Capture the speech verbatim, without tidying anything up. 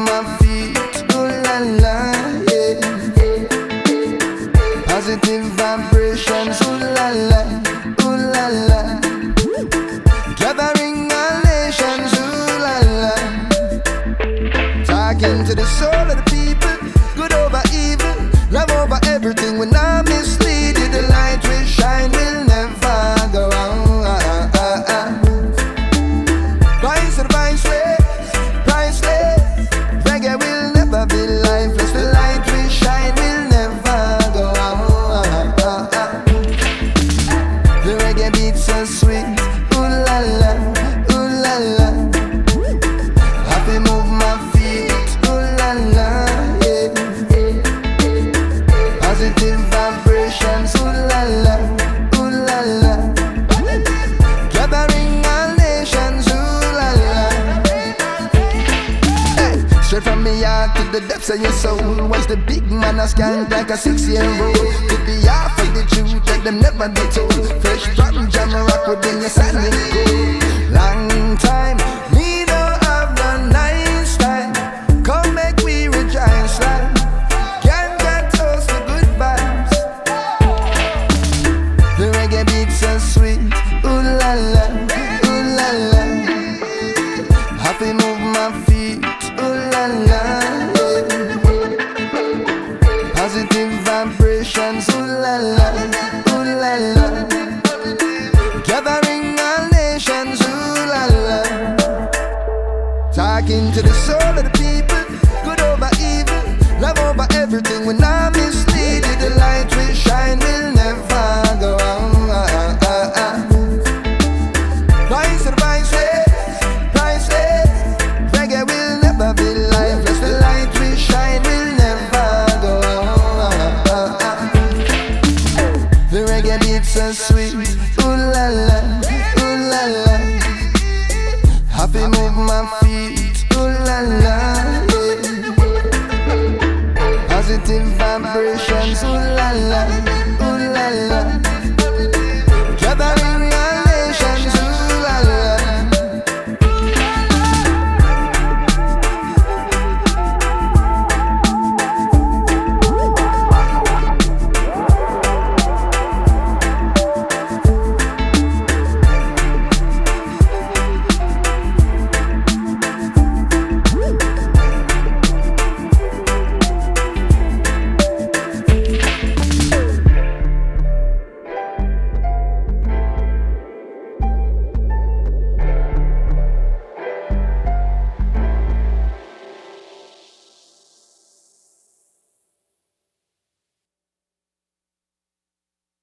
my feet, ooh la la, yeah. Positive vibrations, ooh la la, ooh la la. Gathering all nations, ooh la la. Talking to the soul of the people, good over evil, love over everything. When I mislead you, the light will shine, will never go out. Vice and viceless, priceless. Reggae will never be lifeless. The light will shine, will never go out. The reggae beats so sweet, ooh la la, ooh la la. Happy move my feet, ooh la la, yeah. Positive vibrations, ooh la la, ooh la la. Gathering all nations, ooh la la. Hey, straight from me heart to the depths of your soul. Was the big man a scan like a six-year-old? To be half of the truth that them never be told. Fresh from Jam Rock within your sandy gold. Long time, me don't have no nice time. Come make we rejoice like can't get toast to good vibes. The reggae beats so sweet, ooh la la, ooh la la. Happy move my feet, ooh la la, yeah. Positive vibrations, ooh la la, ooh la la. Gathering all nations, ooh la la. Talking to the soul of the people, good over evil, love over everything. When I mislead